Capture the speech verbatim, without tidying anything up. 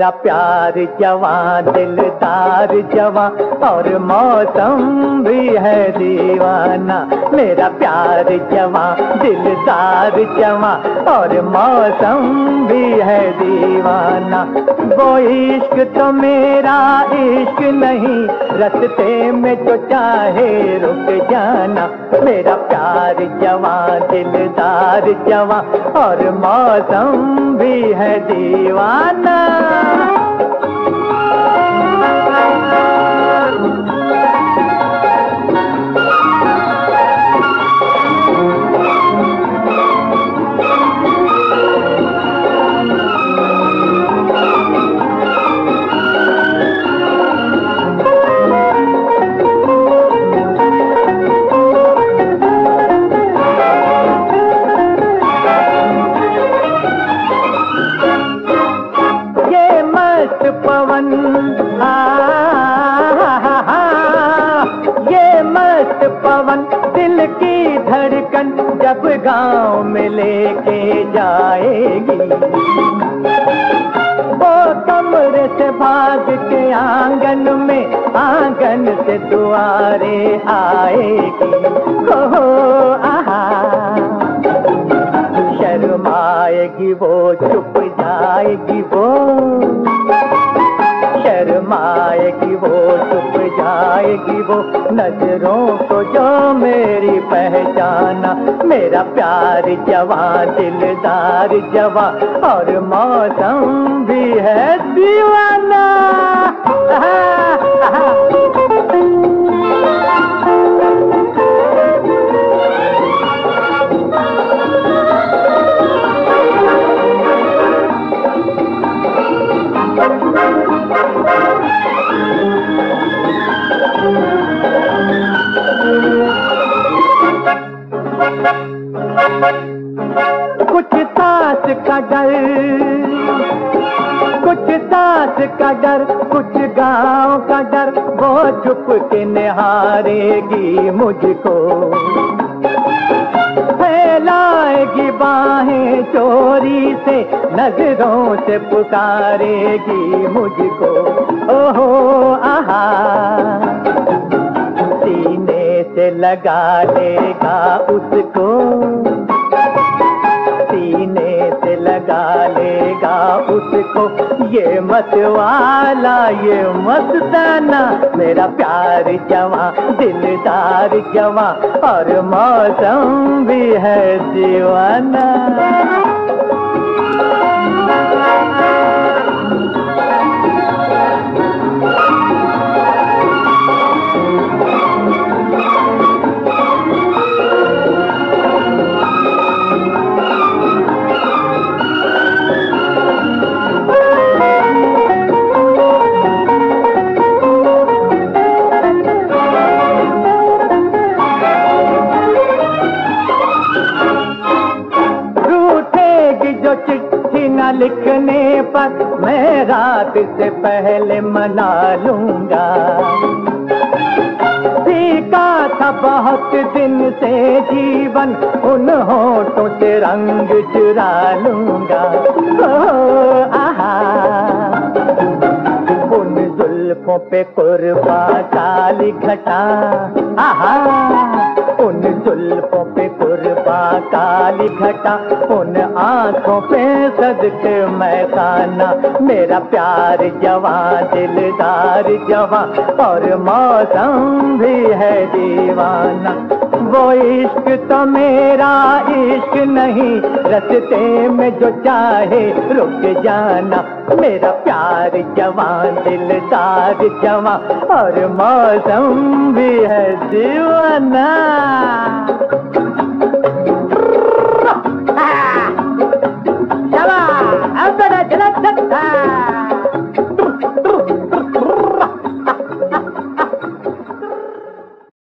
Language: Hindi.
मेरा प्यार जवां दिलदार जवां और मौसम भी है दीवाना। मेरा प्यार जवां दिलदार जवां और मौसम भी है दीवाना। वो इश्क तो मेरा इश्क नहीं, रस्ते में जो चाहे रुक जाना। मेरा प्यार जवां दिलदार जवां और मौसम भी है दीवाना। पवन आ, हा, हा, ये मस्त पवन दिल की धड़कन जब गांव में लेके जाएगी। वो कमरे से भाग के आंगन में, आंगन से दुआरे आएगी। हो आहा, शर्माएगी वो, चुप जाएगी वो, शर्माएगी वो, चुप जाएगी वो, नजरों को जो मेरी पहचाना। मेरा प्यार जवां दिलदार जवां और मौसम भी है दीवाना। कुछ सांस का डर, कुछ सांस का डर, कुछ गांव का डर, वो छुप के निहारेगी मुझको। फैलाएगी बाहें चोरी से, नजरों से पुकारेगी मुझको। ओहो आहा, सीने से लगा लेगा उसको, सीने से लगा लेगा उसको, ये मतवाला ये मस्ताना। मेरा प्यार जवां दिलदार जवां और मौसम भी है दीवाना। लिखने पर मैं रात से पहले मना लूंगा। सीखा था बहुत दिन से जीवन, उन होठों से रंग चुरा लूंगा। ओ आहा, उन जुल्फों पे कुर्बा काली घटा, आहा, उन जुल्फों पे कुर्बा काली घटा, उन आंखों पे सदके मैं खाना। मेरा प्यार जवां दिलदार जवां और मौसम भी है दीवाना। वो इश्क तो मेरा इश्क नहीं, रस्ते में जो चाहे रुक जाना। मेरा प्यार जवां दिलदार जवां और मौसम भी है दीवाना।